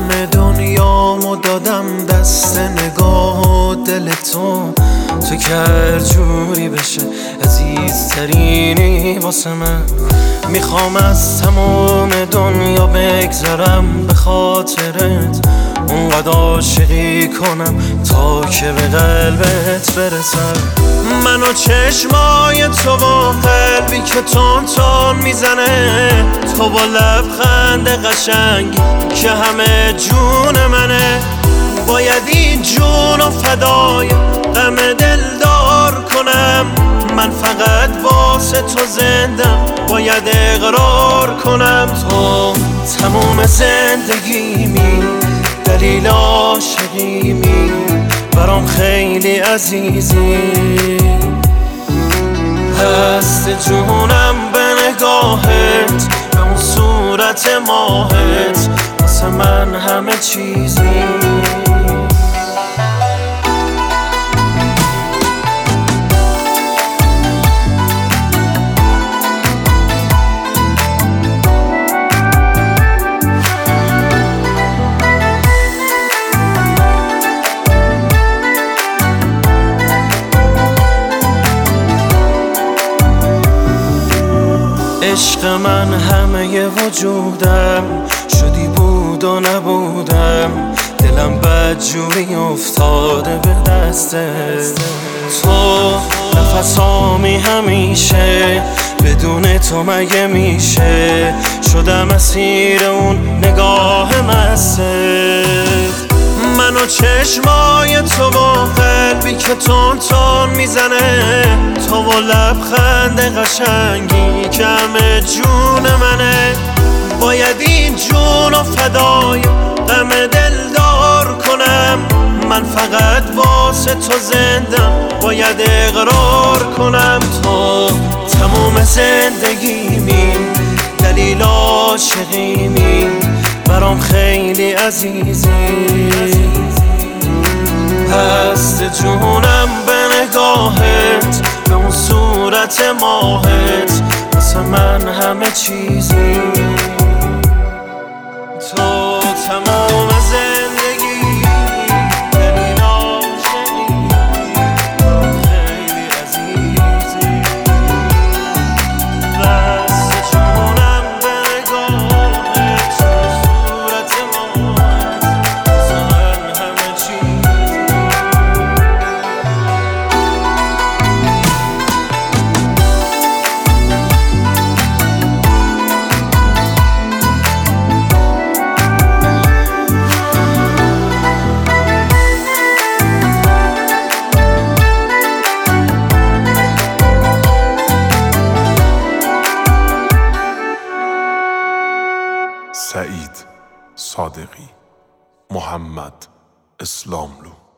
همه دنیامو دادم دست نگاه و دل تو که هر جوری بشه عزیزترینی واسه من. میخوام از تمام دنیا بگذرم به خاطرت، اونقدر عاشقی کنم تا که به قلبت برسم. من و چشمای تو با قلبی که تون تون میزنه، تو با لبخند قشنگی که همه جون منه. باید این جون و فدای غم دلدار کنم، من فقط واسه تو زندم باید اقرار کنم. تو تموم زندگیمی، دلیل عاشقیمی، برام خیلی عزیزی. هست جونم به نگاهت، به اون صورت ماهت، واسه من همه چیزی. عشق من همه وجودم، شدی بود و نبودم، دلم بدجوری افتاده به دستت. تو نفسامی همیشه، بدون تو مگه میشه، شدم اسیر اون نگاه مستت. من و چشمای تو با قلبی که تون تون میزنه، تو و لبخند قشنگی که همه جون منه. باید این جون و فدای غم دلدار کنم، من فقط واسه تو زندم باید اقرار کنم. تو تموم زندگیمی، دلیل عاشقیمی، برام خیلی عزیزی. هست جونم به نگاهت، به اون صورت ماهت، واسه من همه چیزی. تو تمام زندگی، دلیل عاشقی، برام خیلی عزیزی. هست جونم به نگاهت، صورت ماهت، واسه من همه چیزی. سعید صادقی، محمد اسلاملو.